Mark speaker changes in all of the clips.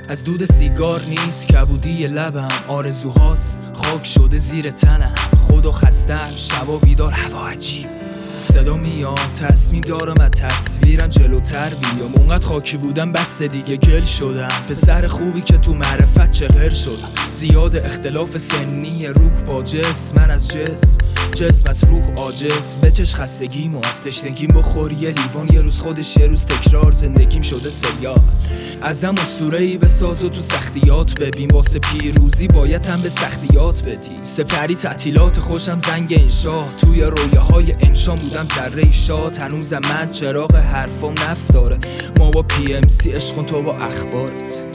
Speaker 1: از دود سیگار نیست کبودی لبم، آرزوهاست خاک شده زیر تنم. خدا خستم شبا بیدار هوا عجیب، صدا میاد تصمیم دارم از تصویرم جلوتر بیام. اونقدر خاکی بودم بس دیگه گل شدم، پسر خوبی که تو معرفت چغر شدم. زیاد اختلاف سنی روح با جسم، من از جسم از روح عاجز. بچش خستگیم و از تشنگیم بخور یه لیوان، یه روز خودش یه روز تکرار، زندگیم شده سریال. ازم اسطوره‌ای بساز و تو سختیات ببین، واسه پیروزی باید هم به سختیات بدی. سپری تعطیلات خوشم زنگ انشا، توی رویاهای انشا بودم ذره شاد. هنوزم من چراغ حرفام نفت داره، ما با PMC عشقون تو با اخبارت.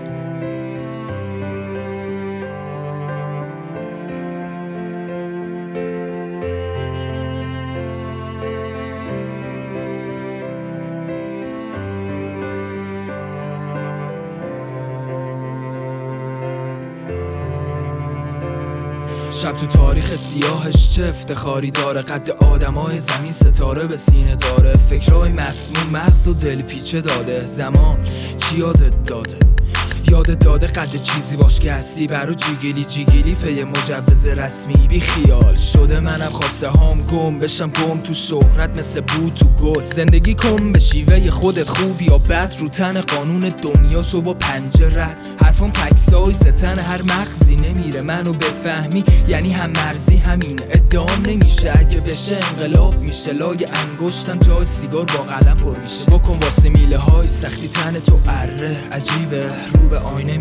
Speaker 1: شب تو تاریخ سیاهش چه افتخاری داره، قد آدمای زمین ستاره به سینه داره. فکرهای مسموم مغز و دل پیچه داده، زمان چی یادت داده؟ یادت داده قد چیزی باش که هستی برا جیگیلی پی مجوز رسمی. بی خیال شده منم خواسته هام گم بشم، گم تو شهرت مثل بود تو گل. زندگی کن به شیوه خودت، خوب یا بد رو تن قانون دنیا شو با پنجرت. حرفام تکسای ستن هر مغزی نمیره، منو بفهمی یعنی هم مرزی همینه. ادام نمیشه اگه بشه انقلاب میشه، لای انگشتم جای سیگار با قلم پر میشه. بکن واسه میله های سختی تن تو اره، عجیبه رو به آینه